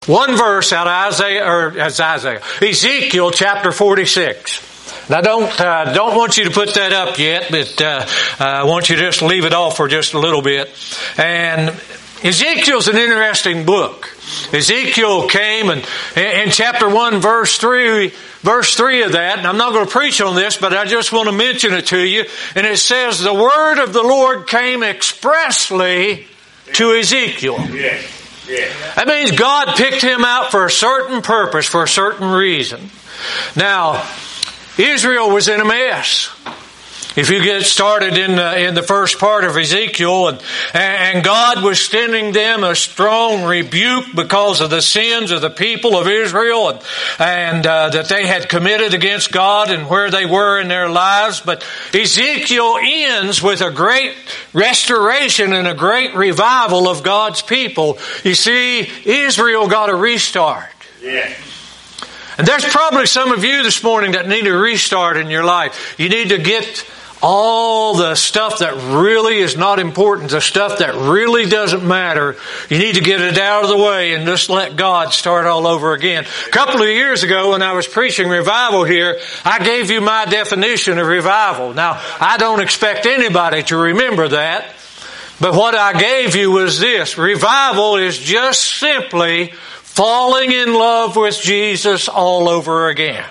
One verse out of Ezekiel chapter 46. Now don't want you to put that up yet, but I want you to just leave it off for just a little bit. And Ezekiel's an interesting book. Ezekiel came and in chapter 1 verse 3 of that, and I'm not going to preach on this, but I just want to mention it to you. And it says, the word of the Lord came expressly to Ezekiel. Yeah. That means God picked him out for a certain purpose, for a certain reason. Now, Israel was in a mess. If you get started in the first part of Ezekiel, and God was sending them a strong rebuke because of the sins of the people of Israel, and that they had committed against God and where they were in their lives. But Ezekiel ends with a great restoration and a great revival of God's people. You see, Israel got a restart. Yeah. And there's probably some of you this morning that need a restart in your life. You need to get all the stuff that really is not important, the stuff that really doesn't matter, you need to get it out of the way and just let God start all over again. A couple of years ago when I was preaching revival here, I gave you my definition of revival. Now, I don't expect anybody to remember that, but what I gave you was this. Revival is just simply falling in love with Jesus all over again.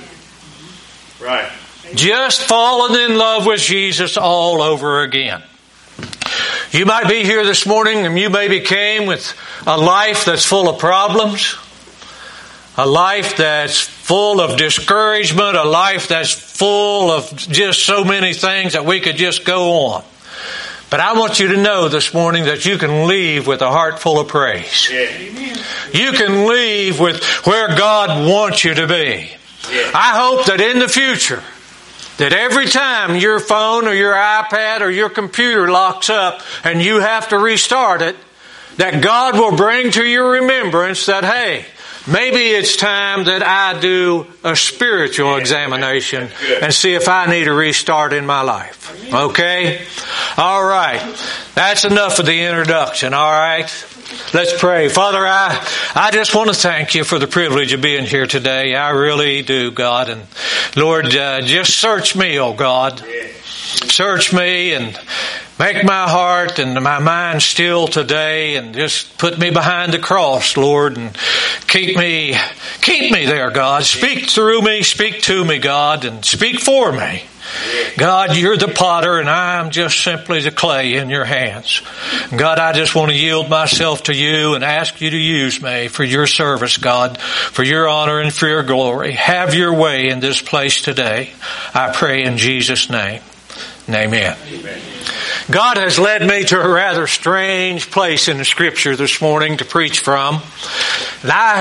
Right. Just falling in love with Jesus all over again. You might be here this morning and you maybe came with a life that's full of problems, a life that's full of discouragement, a life that's full of just so many things that we could just go on. But I want you to know this morning that you can leave with a heart full of praise. Yeah. You can leave with where God wants you to be. Yeah. I hope that in the future, that every time your phone or your iPad or your computer locks up and you have to restart it, that God will bring to your remembrance that, hey, maybe it's time that I do a spiritual examination and see if I need a restart in my life. Okay? All right. That's enough of the introduction. All right? Let's pray. Father, I just want to thank you for the privilege of being here today. I really do, God. And Lord, just search me, oh God. Search me and make my heart and my mind still today, and just put me behind the cross, Lord, and keep me there, God. Speak through me, speak to me, God, and speak for me. God, you're the potter and I'm just simply the clay in your hands. God, I just want to yield myself to you and ask you to use me for your service, God, for your honor and for your glory. Have your way in this place today. I pray in Jesus' name. Amen. Amen. God has led me to a rather strange place in the Scripture this morning to preach from. And I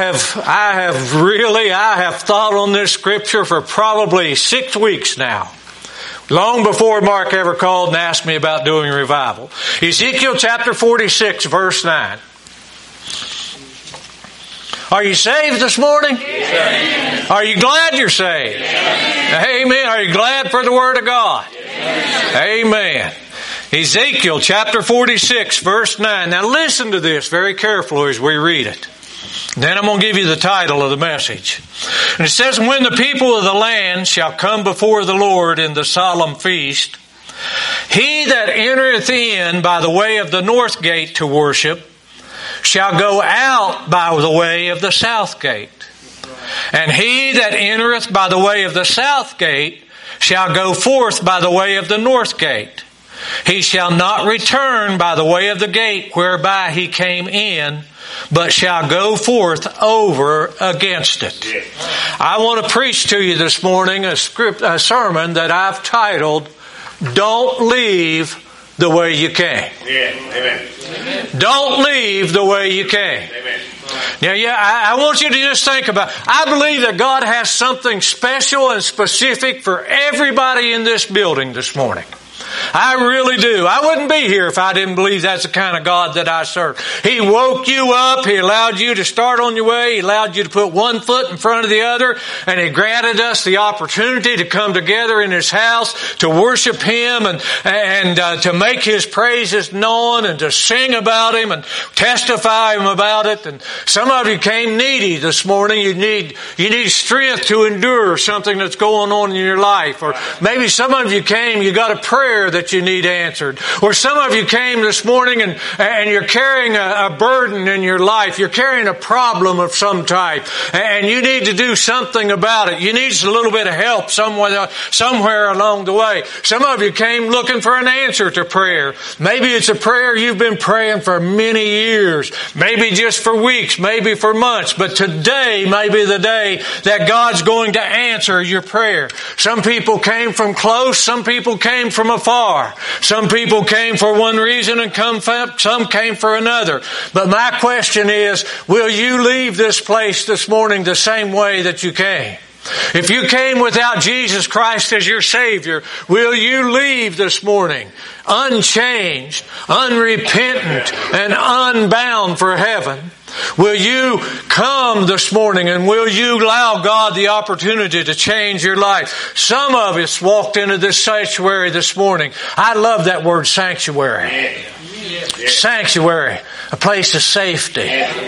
have thought on this Scripture for probably 6 weeks now. Long before Mark ever called and asked me about doing revival. Ezekiel chapter 46, verse 9. Are you saved this morning? Yes. Are you glad you're saved? Yes. Amen. Are you glad for the Word of God? Yes. Amen. Ezekiel chapter 46, verse 9. Now listen to this very carefully as we read it. Then I'm going to give you the title of the message. And it says, when the people of the land shall come before the Lord in the solemn feast, he that entereth in by the way of the north gate to worship shall go out by the way of the south gate. And he that entereth by the way of the south gate shall go forth by the way of the north gate. He shall not return by the way of the gate whereby he came in, but shall go forth over against it. I want to preach to you this morning a sermon that I've titled, Don't Leave the Way You Came. Amen. Don't leave the way you came. Amen. Now, I want you to just think about, I believe that God has something special and specific for everybody in this building this morning. I really do. I wouldn't be here if I didn't believe that's the kind of God that I serve. He woke you up. He allowed you to start on your way. He allowed you to put one foot in front of the other. And He granted us the opportunity to come together in His house to worship Him and to make His praises known and to sing about Him and testify Him about it. And some of you came needy this morning. You need strength to endure something that's going on in your life. Or maybe some of you came, you got a prayer that you need answered. Or some of you came this morning and you're carrying a burden in your life. You're carrying a problem of some type. And you need to do something about it. You need a little bit of help somewhere along the way. Some of you came looking for an answer to prayer. Maybe it's a prayer you've been praying for many years. Maybe just for weeks. Maybe for months. But today may be the day that God's going to answer your prayer. Some people came from close. Some people came from afar. Some people came for one reason and some came for another. But my question is, will you leave this place this morning the same way that you came? If you came without Jesus Christ as your Savior, will you leave this morning unchanged, unrepentant, and unbound for heaven? Will you come this morning and will you allow God the opportunity to change your life? Some of us walked into this sanctuary this morning. I love that word sanctuary. Sanctuary, a place of safety.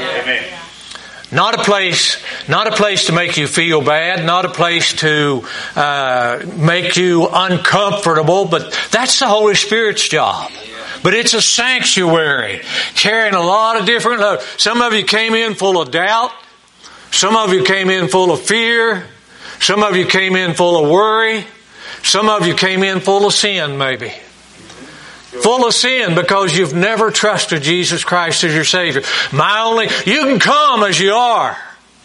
Not a place to make you feel bad, not a place to make you uncomfortable, but that's the Holy Spirit's job. But it's a sanctuary, carrying a lot of different loads. Some of you came in full of doubt. Some of you came in full of fear. Some of you came in full of worry. Some of you came in full of sin, maybe. Full of sin because you've never trusted Jesus Christ as your Savior. You can come as you are.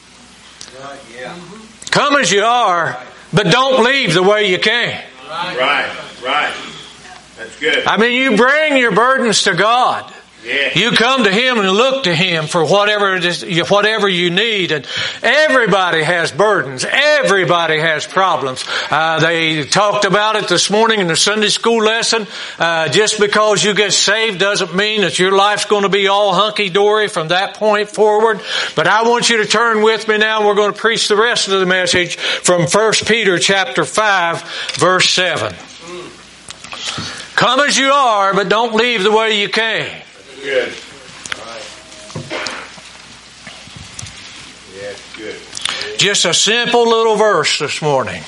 Come as you are, but don't leave the way you came. Right. That's good. I mean, you bring your burdens to God. Yeah. You come to Him and look to Him for whatever you need. And everybody has burdens. Everybody has problems. They talked about it this morning in the Sunday school lesson. Just because you get saved doesn't mean that your life's going to be all hunky-dory from that point forward. But I want you to turn with me now. We're going to preach the rest of the message from 1 Peter chapter 5, verse 7. Come as you are, but don't leave the way you came. Good. Yeah, good. Just a simple little verse this morning.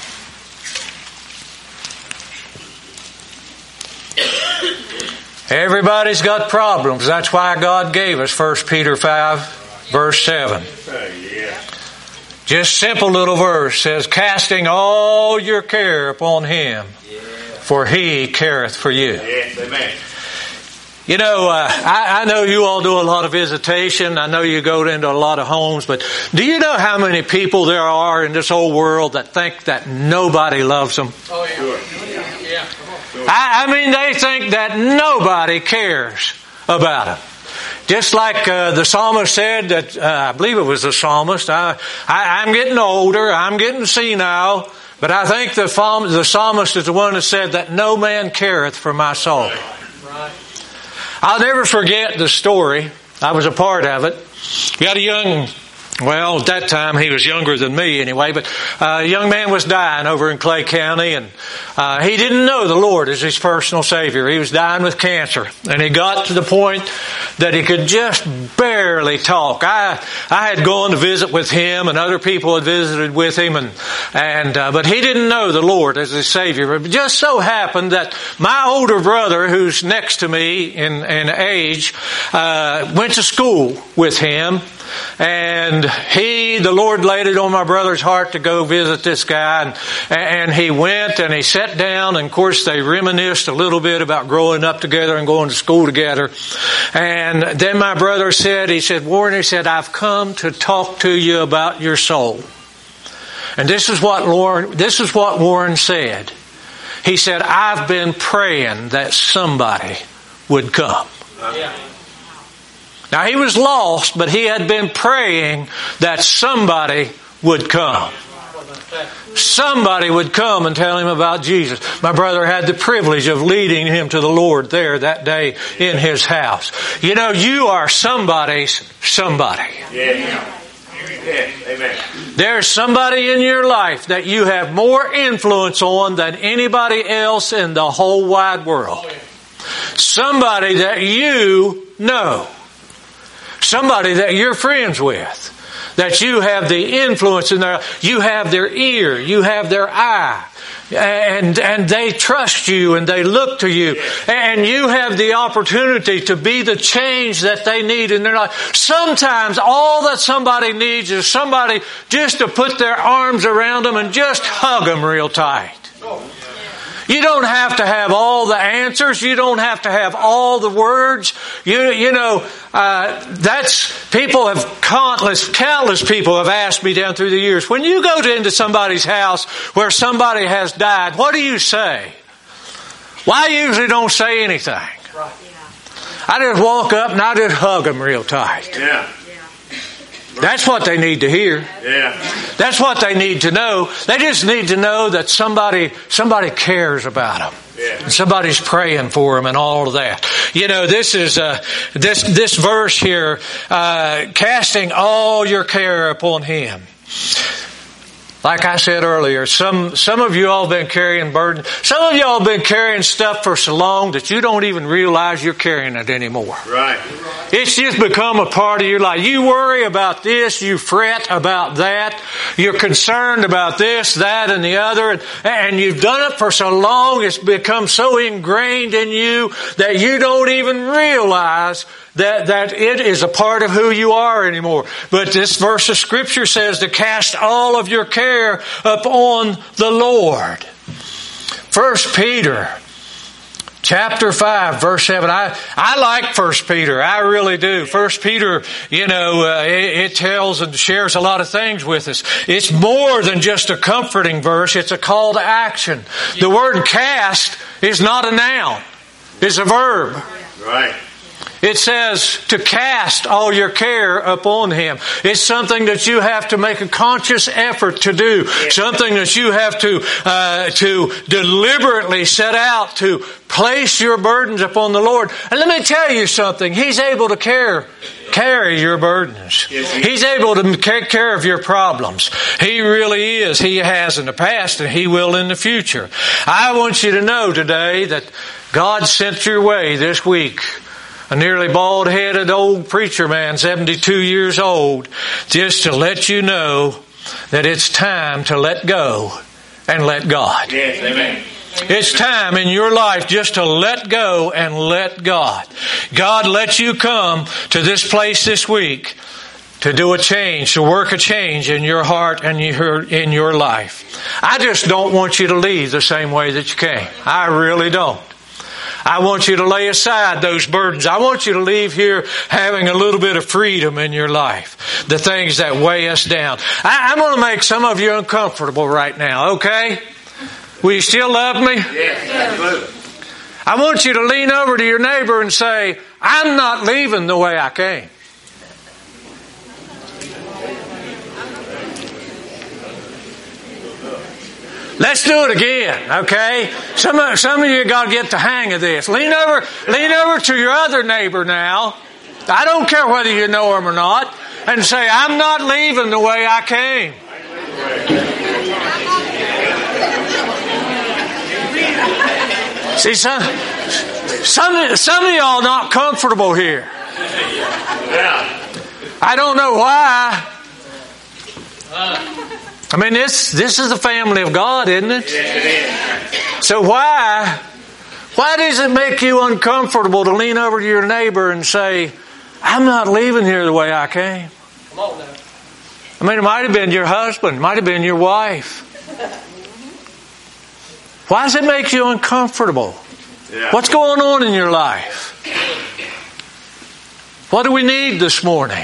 Everybody's got problems. That's why God gave us 1 Peter 5, verse 7. Just simple little verse says, casting all your care upon Him, for He careth for you. Yes, amen. You know, I know you all do a lot of visitation. I know you go into a lot of homes. But do you know how many people there are in this old world that think that nobody loves them? Oh, yeah. Sure. Yeah. I mean, they think that nobody cares about them. Just like the psalmist said, that I believe it was the psalmist, I'm getting older, I'm getting senile, but I think the psalmist is the one that said that no man careth for my soul. Right. I'll never forget the story. I was a part of it. We had at that time he was younger than me anyway, but a young man was dying over in Clay County, and he didn't know the Lord as his personal Savior. He was dying with cancer, and he got to the point that he could just barely talk. I had gone to visit with him, and other people had visited with him, but he didn't know the Lord as his Savior. It just so happened that my older brother, who's next to me in age, went to school with him. And the Lord laid it on my brother's heart to go visit this guy. And he went and he sat down. And of course they reminisced a little bit about growing up together and going to school together. And then my brother said, Warren, I've come to talk to you about your soul. And this is what Warren said. He said, I've been praying that somebody would come. Yeah. Now, he was lost, but he had been praying that somebody would come. somebody would come and tell him about Jesus. My brother had the privilege of leading him to the Lord there that day in his house. You know, you are somebody's somebody. Yeah. Yeah. Amen. There's somebody in your life that you have more influence on than anybody else in the whole wide world. Somebody that you know. Somebody that you're friends with. That you have the influence in their, you have their ear, you have their eye, and they trust you and they look to you, and you have the opportunity to be the change that they need in their life. Sometimes all that somebody needs is somebody just to put their arms around them and just hug them real tight. You don't have to have all the answers. You don't have to have all the words. That's people have countless people have asked me down through the years. When you go into somebody's house where somebody has died, what do you say? Well, I usually don't say anything. I just walk up and I just hug them real tight. Yeah. That's what they need to hear. Yeah. That's what they need to know. They just need to know that somebody cares about them. Yeah. Somebody's praying for them and all of that. You know, this is this verse here, casting all your care upon Him. Like I said earlier, some of you all have been carrying burdens. Some of you all have been carrying stuff for so long that you don't even realize you're carrying it anymore. Right. It's just become a part of your life. You worry about this, you fret about that, you're concerned about this, that, and the other, and you've done it for so long, it's become so ingrained in you that you don't even realize that it is a part of who you are anymore. But this verse of Scripture says to cast all of your care upon the Lord. 1 Peter chapter 5 verse 7. I like 1 Peter. I really do. 1 Peter, it tells and shares a lot of things with us. It's more than just a comforting verse. It's a call to action. The word cast is not a noun. It's a verb. Right. It says to cast all your care upon Him. It's something that you have to make a conscious effort to do. Something that you have to deliberately set out to place your burdens upon the Lord. And let me tell you something. He's able to carry your burdens. He's able to take care of your problems. He really is. He has in the past and He will in the future. I want you to know today that God sent your way this week a nearly bald-headed old preacher man, 72 years old, just to let you know that it's time to let go and let God. Yes, amen. It's time in your life just to let go and let God. God let you come to this place this week to do a change, to work a change in your heart and in your life. I just don't want you to leave the same way that you came. I really don't. I want you to lay aside those burdens. I want you to leave here having a little bit of freedom in your life. The things that weigh us down. I'm going to make some of you uncomfortable right now, okay? Will you still love me? Yes, absolutely. I want you to lean over to your neighbor and say, I'm not leaving the way I came. Let's do it again, okay? Some of you got to get the hang of this. Lean over to your other neighbor now. I don't care whether you know him or not, and say, I'm not leaving the way I came. See, some of y'all not comfortable here. I don't know why. I mean, this is the family of God, isn't it? Yes, it is. So why does it make you uncomfortable to lean over to your neighbor and say, I'm not leaving here the way I came? Come on now. I mean, it might have been your husband, it might have been your wife. Why does it make you uncomfortable? Yeah. What's going on in your life? What do we need this morning?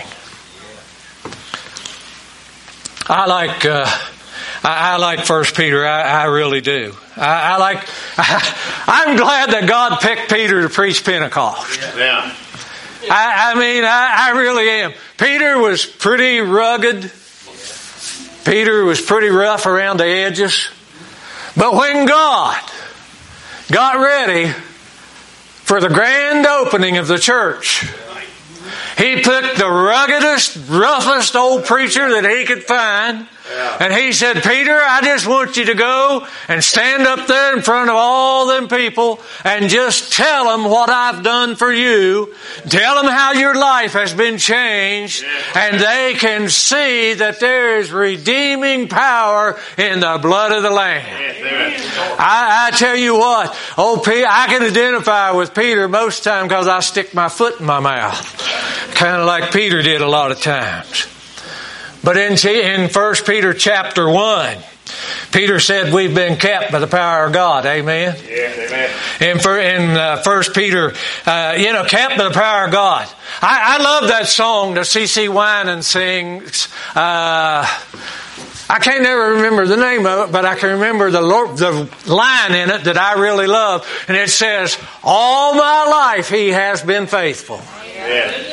I like 1 Peter. I really do. I'm glad that God picked Peter to preach Pentecost. Yeah. I really am. Peter was pretty rugged. Peter was pretty rough around the edges. But when God got ready for the grand opening of the church, He picked the ruggedest, roughest old preacher that he could find. And he said, Peter, I just want you to go and stand up there in front of all them people and just tell them what I've done for you. Tell them how your life has been changed, and they can see that there is redeeming power in the blood of the Lamb. I tell you what, old Peter, I can identify with Peter most of the time because I stick my foot in my mouth. Kind of like Peter did a lot of times. But in 1 Peter chapter 1, Peter said we've been kept by the power of God. Amen? Yeah, amen. In 1 Peter, kept by the power of God. I love that song that C.C. Winan sings. I can't never remember the name of it, but I can remember the line in it that I really love. And it says, all my life He has been faithful. Yeah.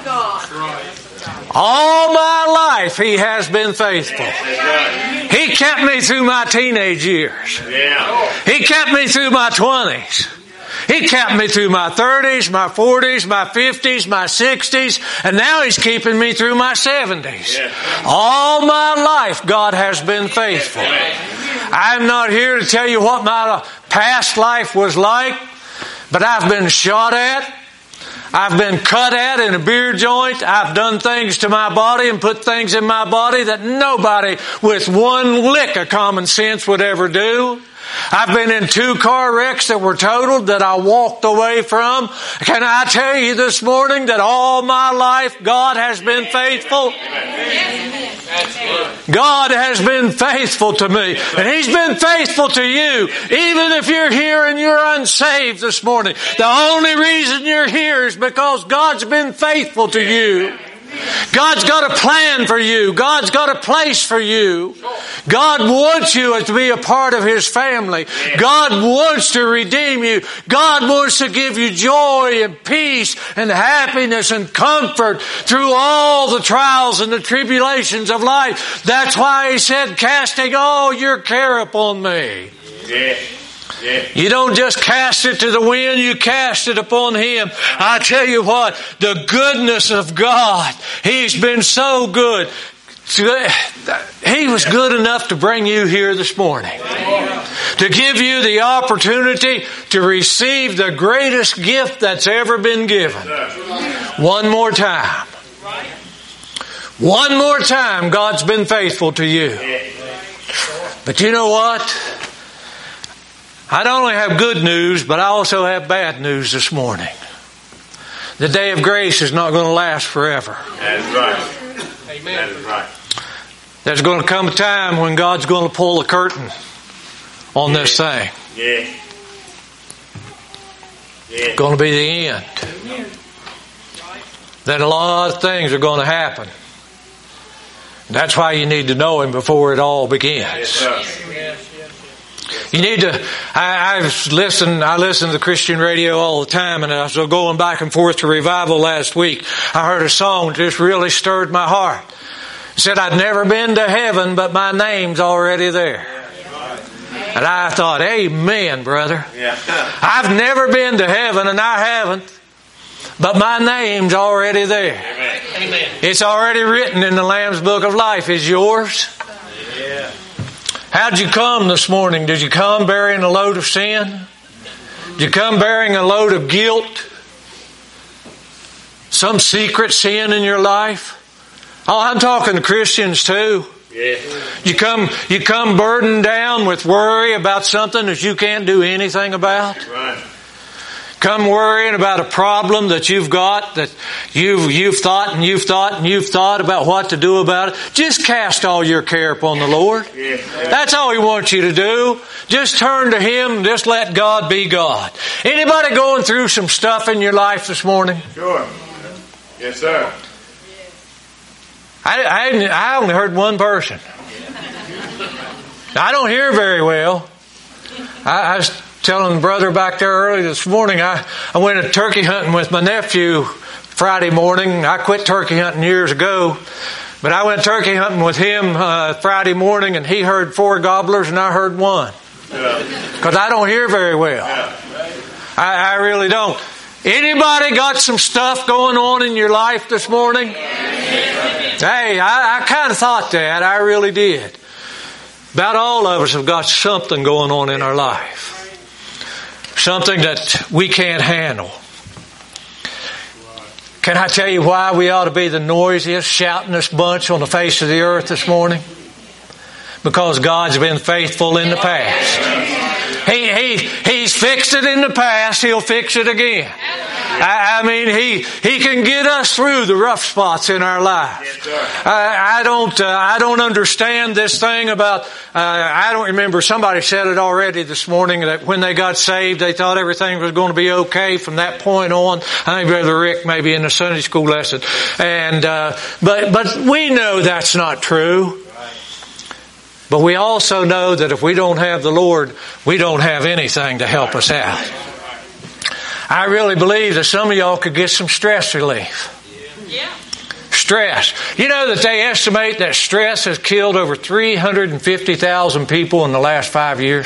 All my life He has been faithful. He kept me through my teenage years. He kept me through my 20s. He kept me through my 30s, my 40s, my 50s, my 60s, and now He's keeping me through my 70s. All my life God has been faithful. I'm not here to tell you what my past life was like, but I've been shot at. I've been cut at in a beer joint. I've done things to my body and put things in my body that nobody with one lick of common sense would ever do. I've been in 2 car wrecks that were totaled that I walked away from. Can I tell you this morning that all my life God has been faithful? God has been faithful to me. And He's been faithful to you. Even if you're here and you're unsaved this morning, the only reason you're here is because God's been faithful to you. God's got a plan for you. God's got a place for you. God wants you to be a part of His family. God wants to redeem you. God wants to give you joy and peace and happiness and comfort through all the trials and the tribulations of life. That's why He said, casting all your care upon me. Yeah. You don't just cast it to the wind, you cast it upon Him. I tell you what, the goodness of God, He's been so good. He was good enough to bring you here this morning. To give you the opportunity to receive the greatest gift that's ever been given. One more time. One more time, God's been faithful to you. But you know what? I don't only have good news, but I also have bad news this morning. The day of grace is not going to last forever. That's right. Amen. That is right. There's going to come a time when God's going to pull the curtain on this thing. Yeah. It's going to be the end. Then a lot of things are going to happen. That's why you need to know Him before it all begins. You need to, I listen to Christian radio all the time, and I was going back and forth to revival last week. I heard a song that just really stirred my heart. It said, I'd never been to heaven, but my name's already there. And I thought, amen, brother. I've never been to heaven, and I haven't, but my name's already there. Amen. It's already written in the Lamb's Book of Life. Is yours? Yeah. How'd you come this morning? Did you come bearing a load of sin? Did you come bearing a load of guilt? Some secret sin in your life? Oh, I'm talking to Christians too. Yeah. You come burdened down with worry about something that you can't do anything about. Right. Come worrying about a problem that you've got, that you've thought about what to do about it. Just cast all your care upon the Lord. Yeah. That's all He wants you to do. Just turn to Him and just let God be God. Anybody going through some stuff in your life this morning? Sure. Yes, sir. I only heard one person. I don't hear very well. I was telling the brother back there early this morning, I went turkey hunting with my nephew Friday morning. I quit turkey hunting years ago But I went turkey hunting with him Friday morning, and he heard 4 gobblers and I heard 1. Because I don't hear very well. I really don't. Anybody got some stuff going on in your life this morning? Hey, I kind of thought that. I really did. About all of us have got something going on in our life. Something that we can't handle. Can I tell you why we ought to be the noisiest, shoutingest bunch on the face of the earth this morning? Because God's been faithful in the past. He's fixed it in the past. He'll fix it again. I mean, He can get us through the rough spots in our lives. I don't understand this thing about, I don't remember, somebody said it already this morning that when they got saved, they thought everything was going to be okay from that point on. I think Brother Rick maybe in the Sunday school lesson. And, but we know that's not true. But we also know that if we don't have the Lord, we don't have anything to help us out. I really believe that some of y'all could get some stress relief. Yeah. Stress. You know that they estimate that stress has killed over 350,000 people in the last 5 years?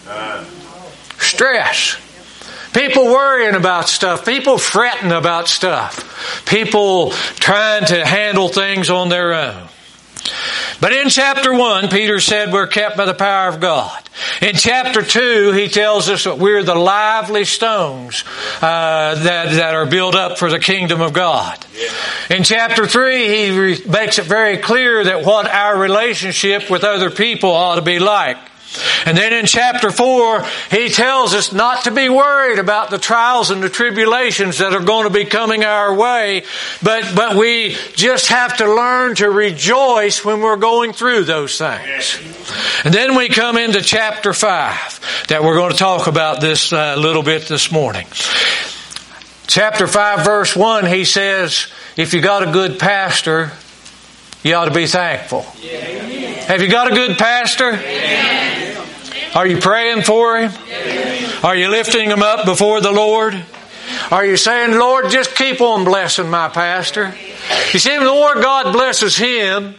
Stress. People worrying about stuff. People fretting about stuff. People trying to handle things on their own. But in chapter 1, Peter said we're kept by the power of God. In chapter 2, he tells us that we're the lively stones that are built up for the kingdom of God. In chapter 3, he makes it very clear that what our relationship with other people ought to be like. And then in chapter 4, he tells us not to be worried about the trials and the tribulations that are going to be coming our way, but we just have to learn to rejoice when we're going through those things. And then we come into chapter 5 that we're going to talk about this little bit this morning. Chapter 5 verse 1, he says, if you got a good pastor, you ought to be thankful. Have you got a good pastor? Are you praying for him? Are you lifting him up before the Lord? Are you saying, Lord, just keep on blessing my pastor? You see, the more God blesses him,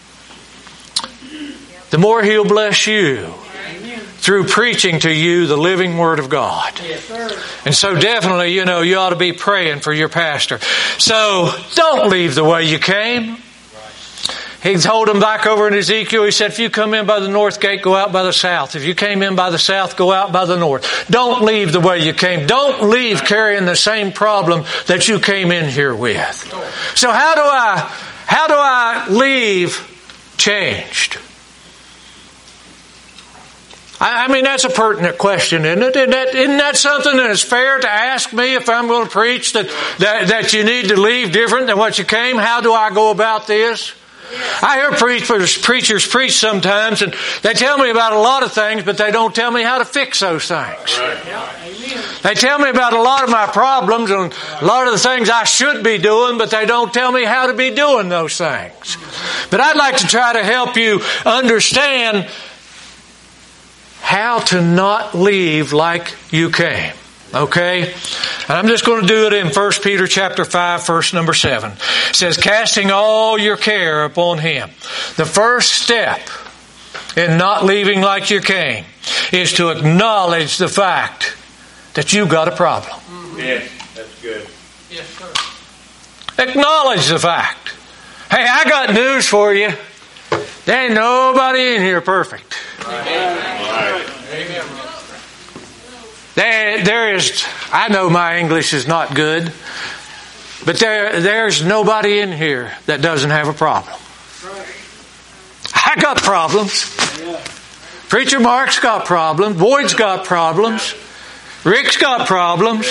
the more he'll bless you through preaching to you the living Word of God. And so definitely, you ought to be praying for your pastor. So don't leave the way you came. He told them back over in Ezekiel, he said, if you come in by the north gate, go out by the south. If you came in by the south, go out by the north. Don't leave the way you came. Don't leave carrying the same problem that you came in here with. So how do I leave changed? I mean, that's a pertinent question, isn't it? Isn't that something that is fair to ask me if I'm going to preach that you need to leave different than what you came? How do I go about this? I hear preachers preach sometimes, and they tell me about a lot of things, but they don't tell me how to fix those things. They tell me about a lot of my problems and a lot of the things I should be doing, but they don't tell me how to be doing those things. But I'd like to try to help you understand how to not leave like you came. Okay? And I'm just going to do it in 1 Peter chapter 5, verse number 7. It says, casting all your care upon Him. The first step in not leaving like you came is to acknowledge the fact that you've got a problem. Yes, that's good. Yes, sir. Acknowledge the fact. Hey, I got news for you. There ain't nobody in here perfect. Right. Amen. There is, I know my English is not good, but there's nobody in here that doesn't have a problem. I got problems. Preacher Mark's got problems. Boyd's got problems. Rick's got problems.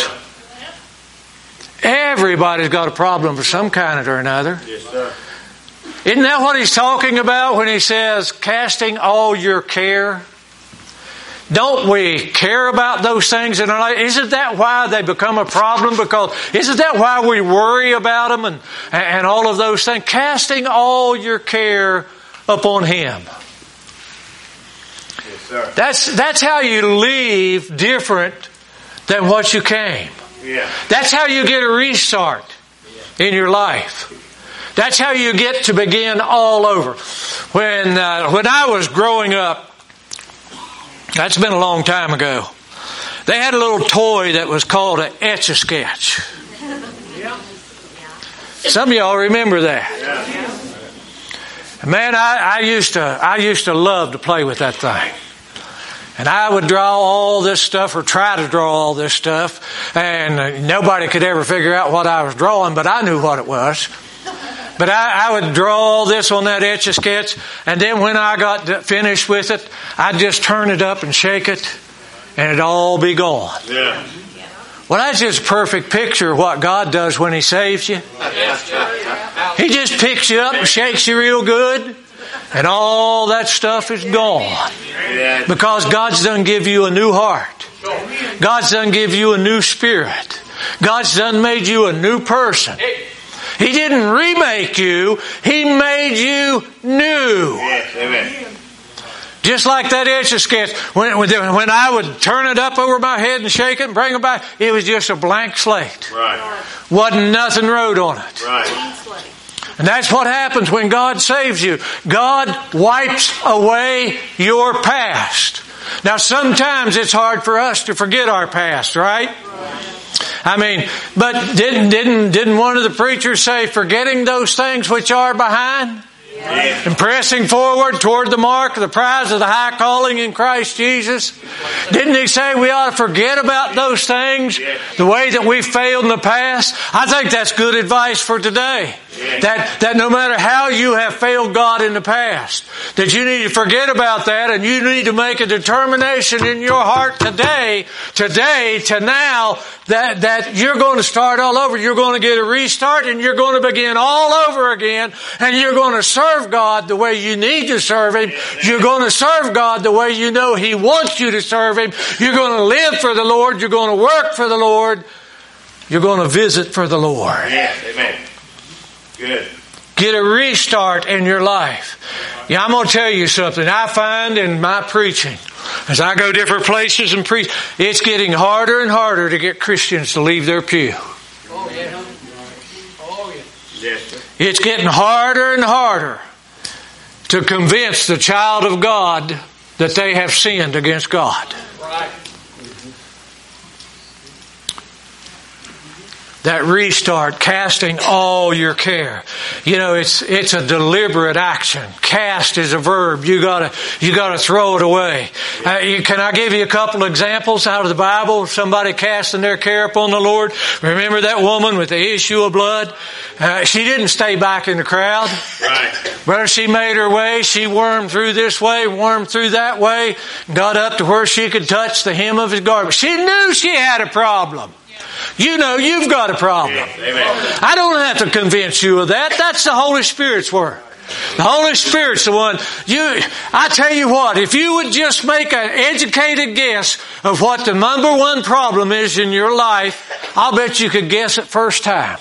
Everybody's got a problem of some kind or another. Yes, sir. Isn't that what he's talking about when he says, casting all your care? Don't we care about those things in our life? Isn't that why they become a problem? Because isn't that why we worry about them and all of those things? Casting all your care upon Him. Yes, sir. That's how you leave different than what you came. Yeah. That's how you get a restart in your life. That's how you get to begin all over. When I was growing up, that's been a long time ago, they had a little toy that was called an Etch-a-Sketch. Some of y'all remember that. Man, I used to love to play with that thing. And I would draw all this stuff, or try to draw all this stuff, and nobody could ever figure out what I was drawing, but I knew what it was. But I would draw all this on that Etch-a-Sketch, and then when I got finished with it, I'd just turn it up and shake it, and it'd all be gone. Yeah. Well, that's just a perfect picture of what God does when He saves you. He just picks you up and shakes you real good, and all that stuff is gone. Because God's done give you a new heart. God's done give you a new spirit. God's done made you a new person. He didn't remake you. He made you new. Amen. Just like that Etch-a-Sketch. When I would turn it up over my head and shake it and bring it back, it was just a blank slate. Right. Wasn't nothing wrote on it. Right. And that's what happens when God saves you. God wipes away your past. Now sometimes it's hard for us to forget our past, right? I mean, but didn't one of the preachers say, forgetting those things which are behind? Yes. And pressing forward toward the mark of the prize of the high calling in Christ Jesus. Didn't He say we ought to forget about those things, the way that we failed in the past? I think that's good advice for today. That no matter how you have failed God in the past, that you need to forget about that, and you need to make a determination in your heart today to now, that you're going to start all over. You're going to get a restart, and you're going to begin all over again, and you're going to serve God the way you need to serve Him. You're going to serve God the way you know He wants you to serve Him. You're going to live for the Lord. You're going to work for the Lord. You're going to visit for the Lord. Yes, amen. Good. Get a restart in your life. Yeah, I'm going to tell you something. I find in my preaching, as I go different places and preach, it's getting harder and harder to get Christians to leave their pew. Oh, yeah. Oh, yeah. Yes, sir. It's getting harder and harder to convince the child of God that they have sinned against God. Right. That restart, casting all your care. You know, it's a deliberate action. Cast is a verb. You gotta throw it away. Can I give you a couple examples out of the Bible? Somebody casting their care upon the Lord. Remember that woman with the issue of blood? She didn't stay back in the crowd. Right. But she made her way. She wormed through this way, wormed through that way, got up to where she could touch the hem of His garment. She knew she had a problem. You know you've got a problem. Amen. I don't have to convince you of that. That's the Holy Spirit's work. The Holy Spirit's the one. I tell you what, if you would just make an educated guess of what the number one problem is in your life, I'll bet you could guess it first time.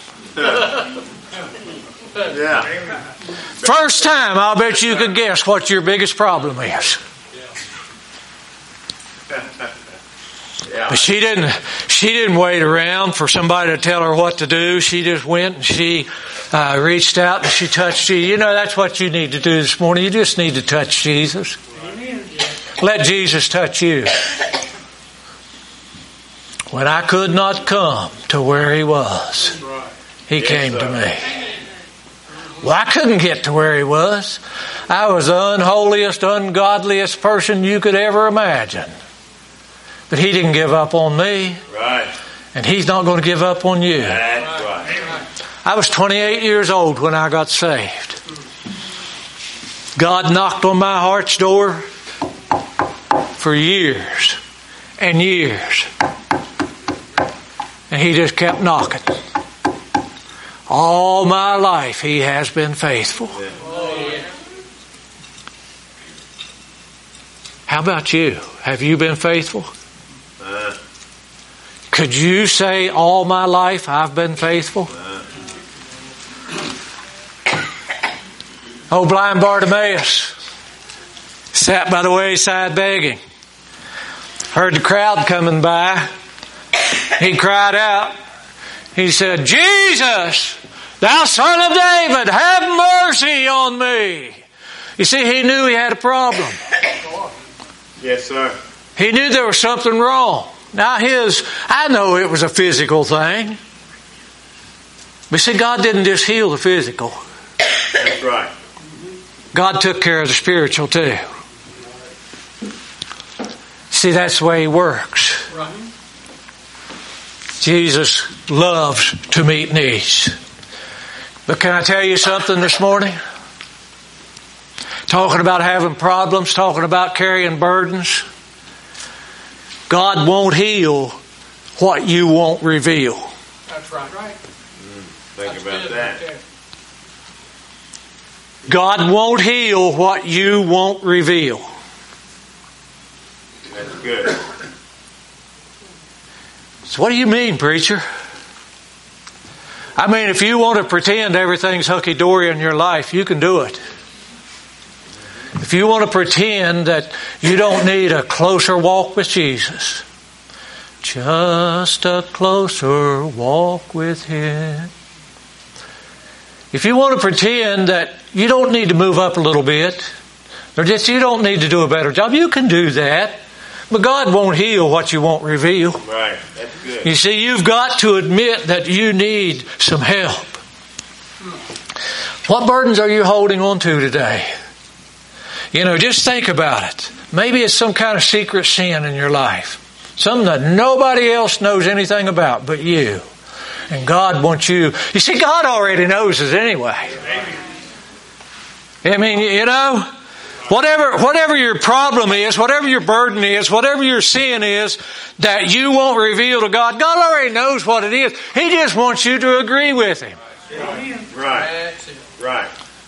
Yeah. First time, I'll bet you could guess what your biggest problem is. Yeah. But she didn't wait around for somebody to tell her what to do. She just went and she reached out and she touched you. You know, that's what you need to do this morning. You just need to touch Jesus. Let Jesus touch you. When I could not come to where He was, He came to me. Well, I couldn't get to where He was. I was the unholiest, ungodliest person you could ever imagine. But He didn't give up on me. Right. And He's not going to give up on you. That's right. I was 28 years old when I got saved. God knocked on my heart's door for years and years. And He just kept knocking. All my life He has been faithful. How about you? Have you been faithful? Could you say, all my life I've been faithful? Oh, blind Bartimaeus sat by the wayside begging. Heard the crowd coming by. He cried out. He said, Jesus, Thou son of David, have mercy on me. You see, he knew he had a problem. Yes, sir. He knew there was something wrong. Now I know it was a physical thing. But see, God didn't just heal the physical. That's right. God took care of the spiritual too. See, that's the way He works. Right. Jesus loves to meet needs. But can I tell you something this morning? Talking about having problems, talking about carrying burdens. God won't heal what you won't reveal. That's right. Right. Think about that. God won't heal what you won't reveal. That's good. So what do you mean, preacher? I mean, if you want to pretend everything's hunky-dory in your life, you can do it. If you want to pretend that you don't need a closer walk with Jesus, just a closer walk with Him. If you want to pretend that you don't need to move up a little bit, or just you don't need to do a better job, you can do that. But God won't heal what you won't reveal. Right. That's good. You see, you've got to admit that you need some help. What burdens are you holding on to today? You know, just think about it. Maybe it's some kind of secret sin in your life. Something that nobody else knows anything about but you. And God wants you. You see, God already knows it anyway. I mean, you know, whatever your problem is, whatever your burden is, whatever your sin is that you won't reveal to God, God already knows what it is. He just wants you to agree with Him. Right. Right.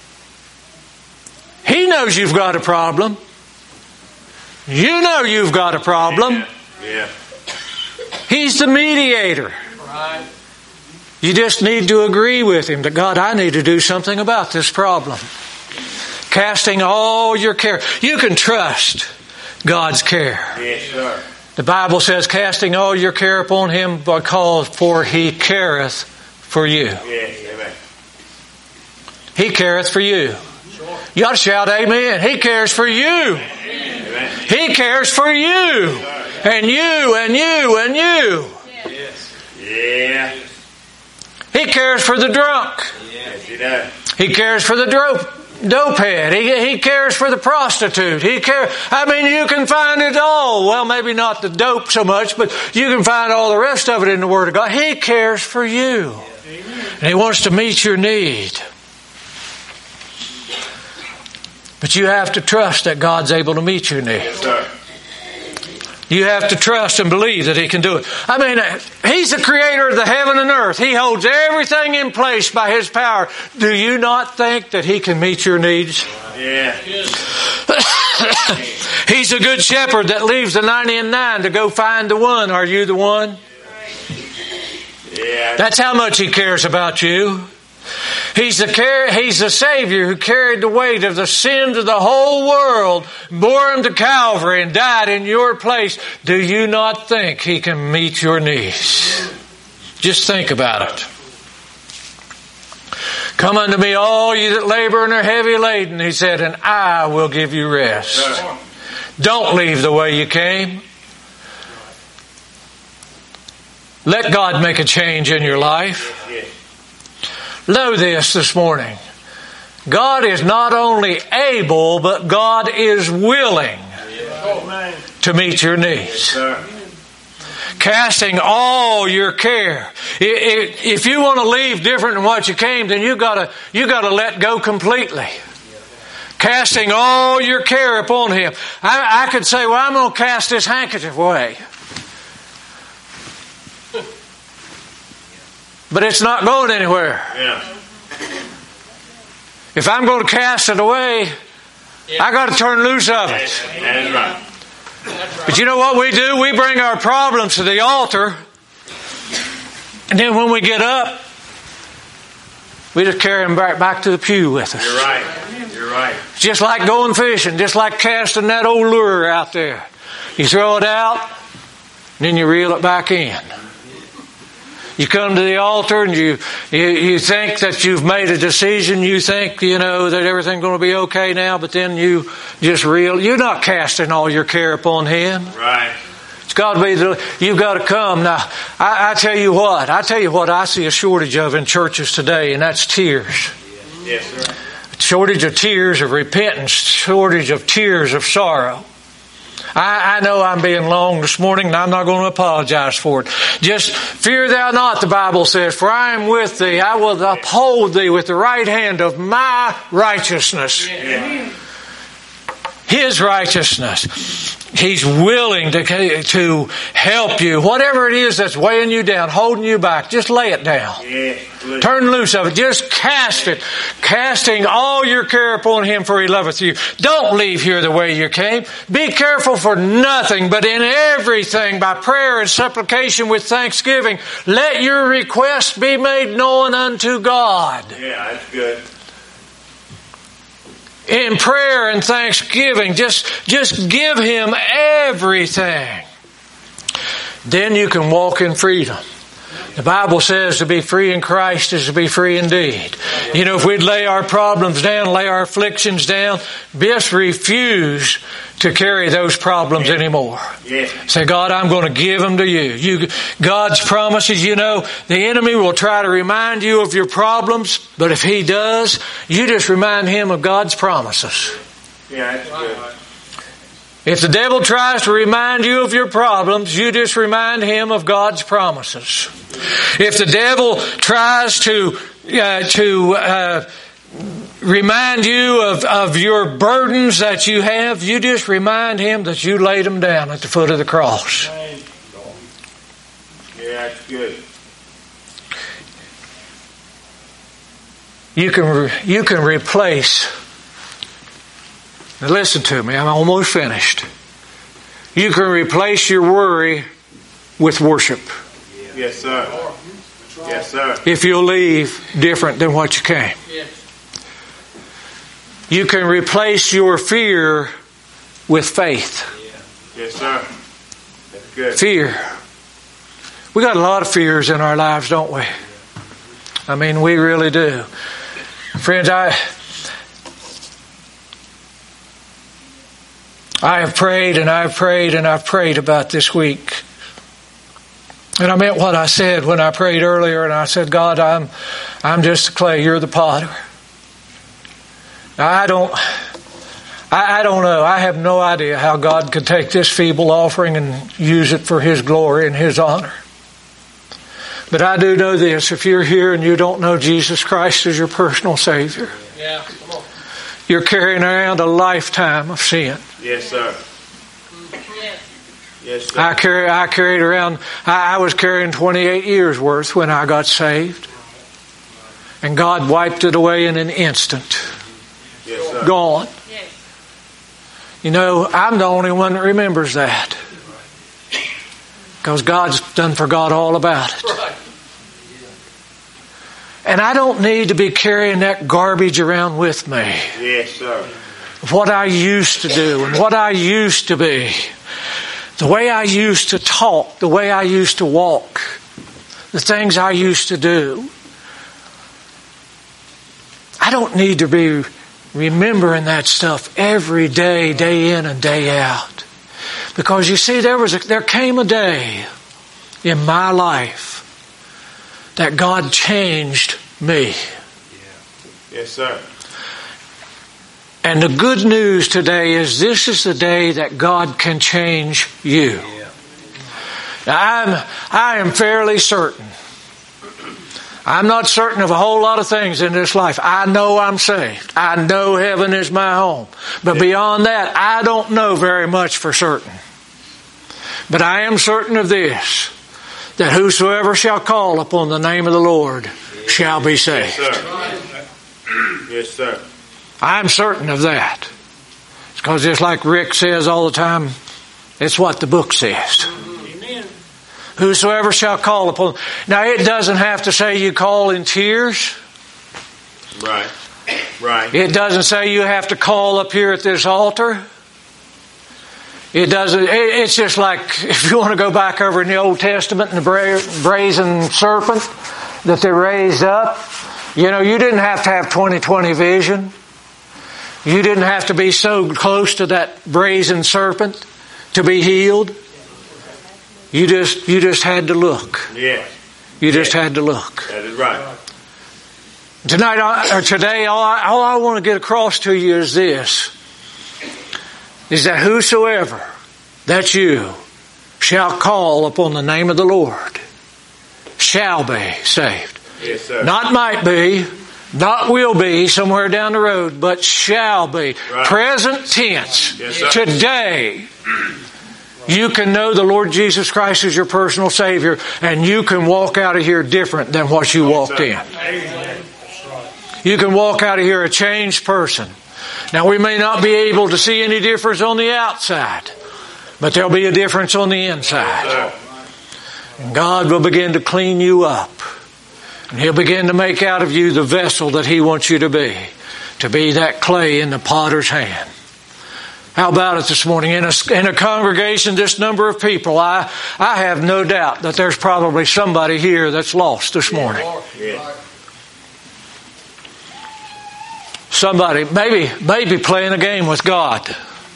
He knows you've got a problem. You know you've got a problem. Yeah. He's the mediator. Right. You just need to agree with Him that, God, I need to do something about this problem. Casting all your care. You can trust God's care. Yes, sir. The Bible says, casting all your care upon Him because for He careth for you. Yes, amen. He careth for you. You ought to shout amen. He cares for you. Amen. He cares for you. And you and you and you. Yes. Yeah. He cares for the drunk. Yes, He does. He cares for the dopehead. He cares for the prostitute. He cares. I mean, you can find it all. Well, maybe not the dope so much, but you can find all the rest of it in the Word of God. He cares for you. And He wants to meet your need. But you have to trust that God's able to meet your need. Yes, sir. You have to trust and believe that He can do it. I mean, He's the creator of the heaven and earth. He holds everything in place by His power. Do you not think that He can meet your needs? Yeah. He's a good shepherd that leaves the 99 to go find the one. Are you the one? Yeah. That's how much He cares about you. He's the Savior who carried the weight of the sins of the whole world, bore them to Calvary and died in your place. Do you not think He can meet your needs? Just think about it. Come unto me, all you that labor and are heavy laden, He said, and I will give you rest. Don't leave the way you came. Let God make a change in your life. Yes. Know this morning. God is not only able, but God is willing to meet your needs. Sir. Casting all your care. If you want to leave different than what you came, then you gotta let go completely. Casting all your care upon Him. I could say, well, I'm going to cast this handkerchief away. But it's not going anywhere. Yeah. If I'm going to cast it away, I got to turn loose of it. That's right. But you know what we do? We bring our problems to the altar, and then when we get up, we just carry them back to the pew with us. You're right. You're right. Just like going fishing, just like casting that old lure out there. You throw it out, and then you reel it back in. You come to the altar and you think that you've made a decision. You think, that everything's going to be okay now, but then you just you're not casting all your care upon Him. Right. It's got to be you've got to come. Now, I tell you what I see a shortage of in churches today, and that's tears. Yes, sir. Shortage of tears of repentance, shortage of tears of sorrow. I know I'm being long this morning, and I'm not going to apologize for it. Just fear thou not, the Bible says, for I am with thee. I will uphold thee with the right hand of my righteousness. Yeah. His righteousness. He's willing to help you. Whatever it is that's weighing you down, holding you back, just lay it down. Yeah. Turn loose of it. Just cast it. Casting all your care upon Him, for He loveth you. Don't leave here the way you came. Be careful for nothing, but in everything, by prayer and supplication with thanksgiving, let your requests be made known unto God. Yeah, that's good. In prayer and thanksgiving, just give Him everything. Then you can walk in freedom. The Bible says to be free in Christ is to be free indeed. If we'd lay our problems down, lay our afflictions down, just refuse to carry those problems anymore. Yeah. Say, God, I'm going to give them to you. God's promises, the enemy will try to remind you of your problems, but if he does, you just remind him of God's promises. Yeah, that's good. If the devil tries to remind you of your problems, you just remind him of God's promises. If the devil tries to remind you of your burdens that you have, you just remind him that you laid them down at the foot of the cross. Yeah, that's good. You can replace. Now listen to me, I'm almost finished. You can replace your worry with worship. Yes, sir. Yes, sir. If you'll leave different than what you came. You can replace your fear with faith. Yes, sir. That's good. Fear. We got a lot of fears in our lives, don't we? I mean, we really do. Friends, I have prayed and I've prayed and I've prayed about this week. And I meant what I said when I prayed earlier, and I said, God, I'm just the clay, you're the potter. Now, I don't know. I have no idea how God could take this feeble offering and use it for His glory and His honor. But I do know this, if you're here and you don't know Jesus Christ as your personal Savior, you're carrying around a lifetime of sin. Yes, sir. Yes, sir. I carried around, I was carrying 28 years worth when I got saved. And God wiped it away in an instant. Yes, sir. Gone. I'm the only one that remembers that. Because God's done forgot all about it. And I don't need to be carrying that garbage around with me. Yes, sir. What I used to do and what I used to be. The way I used to talk, the way I used to walk, the things I used to do. I don't need to be remembering that stuff every day, day in and day out. Because you see, there came a day in my life that God changed me. Yes, sir. And the good news today is this is the day that God can change you. Now, I am fairly certain. I'm not certain of a whole lot of things in this life. I know I'm saved. I know heaven is my home. But beyond that, I don't know very much for certain. But I am certain of this, that whosoever shall call upon the name of the Lord shall be saved. Yes, sir. Yes, sir. I'm certain of that. It's because just like Rick says all the time, it's what the book says. Amen. Whosoever shall call upon. Now it doesn't have to say you call in tears. Right. Right. It doesn't say you have to call up here at this altar. It doesn't. It's just like if you want to go back over in the Old Testament and the brazen serpent that they raised up. You know, you didn't have to have 20/20 vision. You didn't have to be so close to that brazen serpent to be healed. You just had to look. Yeah. You just had to look. That is right. Tonight or today, all I want to get across to you is this: is that whosoever, that's you, shall call upon the name of the Lord shall be saved. Yes, sir. Not might be, not will be somewhere down the road, but shall be. Right. Present tense. Yes, sir. Today, you can know the Lord Jesus Christ as your personal Savior, and you can walk out of here different than what you walked in. You can walk out of here a changed person. Now, we may not be able to see any difference on the outside, but there'll be a difference on the inside. And God will begin to clean you up. And He'll begin to make out of you the vessel that He wants you to be that clay in the potter's hand. How about it this morning? In a congregation, this number of people, I have no doubt that there's probably somebody here that's lost this morning. Somebody, maybe playing a game with God.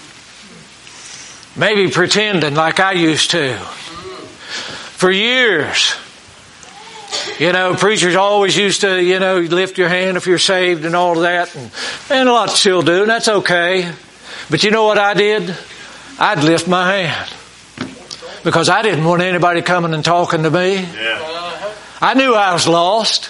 Maybe pretending like I used to. For years. You know, preachers always used to, lift your hand if you're saved and all of that. And a lot still do, and that's okay. But you know what I did? I'd lift my hand. Because I didn't want anybody coming and talking to me. Yeah. I knew I was lost.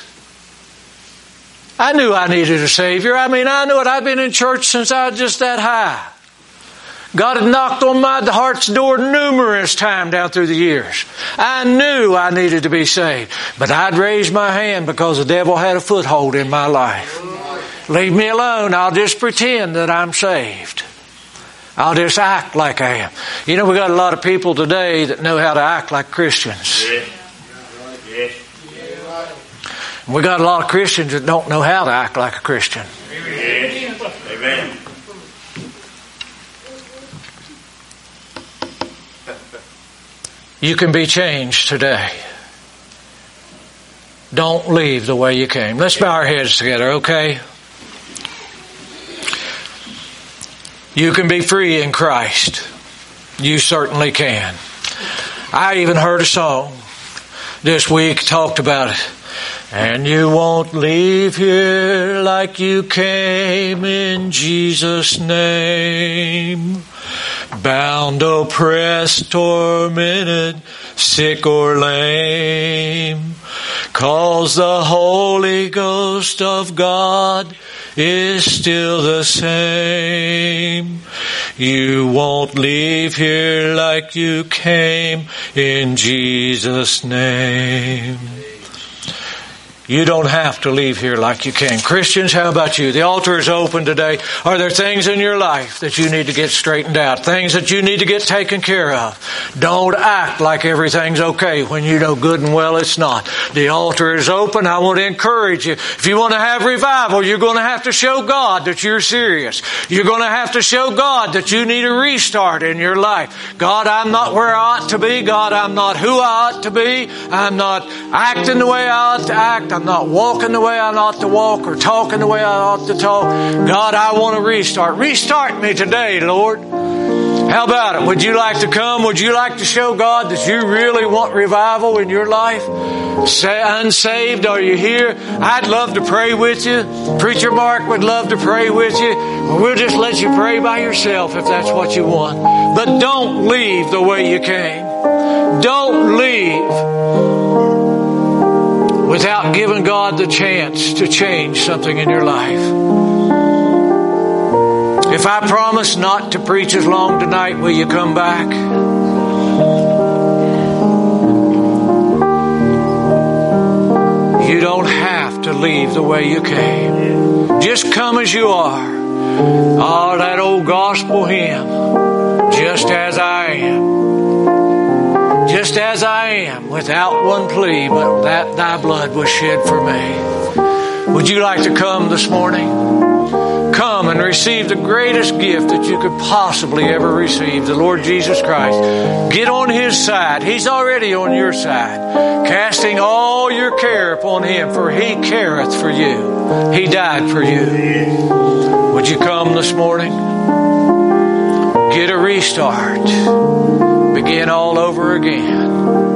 I knew I needed a Savior. I knew it. I'd been in church since I was just that high. God had knocked on my heart's door numerous times down through the years. I knew I needed to be saved. But I'd raise my hand because the devil had a foothold in my life. Leave me alone. I'll just pretend that I'm saved. I'll just act like I am. You know, we got a lot of people today that know how to act like Christians. Yeah. Yeah. We got a lot of Christians that don't know how to act like a Christian. Yeah. Amen. You can be changed today. Don't leave the way you came. Let's bow our heads together, okay? You can be free in Christ. You certainly can. I even heard a song this week talked about it. And you won't leave here like you came, in Jesus' name. Bound, oppressed, tormented, sick or lame. 'Cause the Holy Ghost of God is still the same. You won't leave here like you came, in Jesus' name. You don't have to leave here like you came. Christians, how about you? The altar is open today. Are there things in your life that you need to get straightened out? Things that you need to get taken care of? Don't act like everything's okay when you know good and well it's not. The altar is open. I want to encourage you. If you want to have revival, you're going to have to show God that you're serious. You're going to have to show God that you need a restart in your life. God, I'm not where I ought to be. God, I'm not who I ought to be. I'm not acting the way I ought to act. I'm not walking the way I ought to walk or talking the way I ought to talk. God, I want to restart. Restart me today, Lord. How about it? Would you like to come? Would you like to show God that you really want revival in your life? Say, unsaved, are you here? I'd love to pray with you. Preacher Mark would love to pray with you. We'll just let you pray by yourself if that's what you want. But don't leave the way you came. Don't leave without giving God the chance to change something in your life. If I promise not to preach as long tonight, will you come back? You don't have to leave the way you came. Just come as you are. Oh, that old gospel hymn. Just as I am. Just as I am, without one plea, but that thy blood was shed for me. Would you like to come this morning? come and receive the greatest gift that you could possibly ever receive, the Lord Jesus Christ. Get on His side. He's already on your side, casting all your care upon Him, for He careth for you. He died for you. Would you come this morning? Get a restart. Begin all over again.